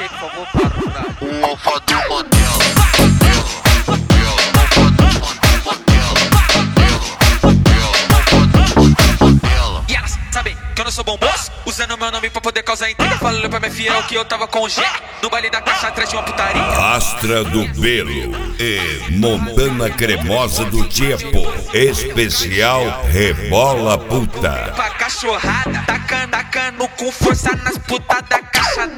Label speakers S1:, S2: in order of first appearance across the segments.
S1: aí, por favor, para o lugar.
S2: O alfa do Mandela. Alfa do Mandela.
S1: E elas sabem que eu não sou bom moço, usando meu nome pra poder causar intriga. Falando pra minha fiel que eu tava com G no baile da caixa atrás de uma putaria.
S3: Astra do Pelo e Montana Cremosa do Tipo. Especial Rebola Puta.
S1: Pra cachorrada, tacando com força nas putas da caixa.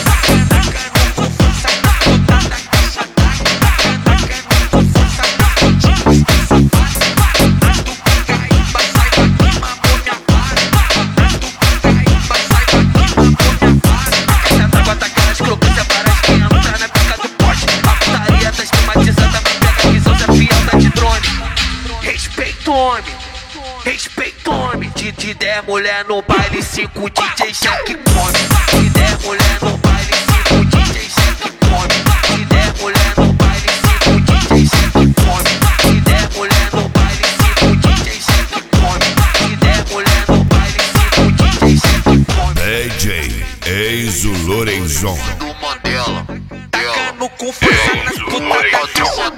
S1: Respeito-me, de 10 mulher no baile, 5 DJ cheque come. De 10 mulher no baile, 5 DJ cheque come. De 10 mulher no baile, 5 DJ cheque come. De 10 mulher no baile, 5 DJ cheque come. De 10 mulher no baile, 5 DJ cheque come.
S3: DJ Eizo Lorenzon.
S2: Do Mandela.
S1: Tacando com força nas putas da caixa.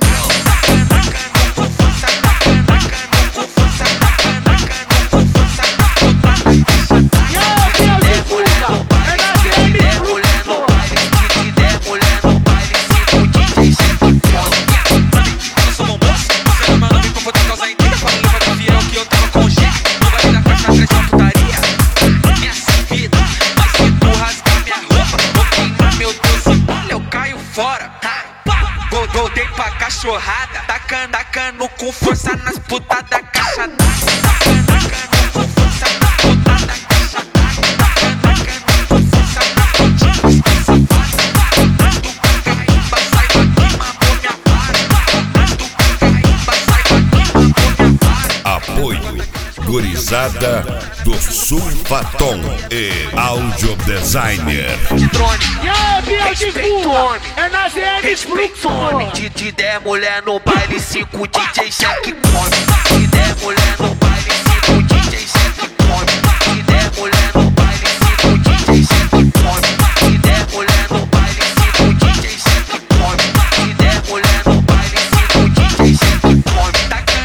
S1: Voltei pra cachorrada, tacando com força nas putas da caixa. Tacando com força nas putas da caixa. Tacando com força nas putas do Cacaíba, saiba que mamou minha vara. Do Cacaíba, saiba que mamou minha vara.
S3: Apoio Gurizada do Sulfaton e Audio Designer.
S1: De drone,
S4: Respeito-me, é na ZN
S1: respeito-me. De 10 mulher no baile, 5 DJ cheque come. De 10 mulher no baile, 5 DJ cheque come. De 10 mulher no baile, 5 DJ cheque come. De 10 mulher no baile, 5 DJ cheque come. De 10 mulher no baile, 5 DJ cheque come.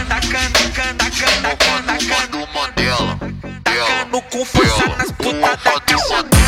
S1: Tacando
S2: Do Mandela.
S1: com força nas putas da caixa.